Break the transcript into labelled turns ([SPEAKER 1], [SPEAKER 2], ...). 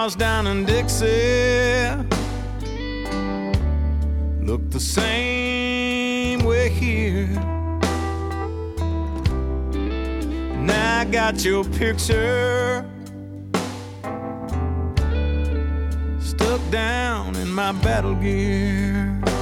[SPEAKER 1] house down in Dixie look the same way here. Now I got your picture stuck down in my battle gear.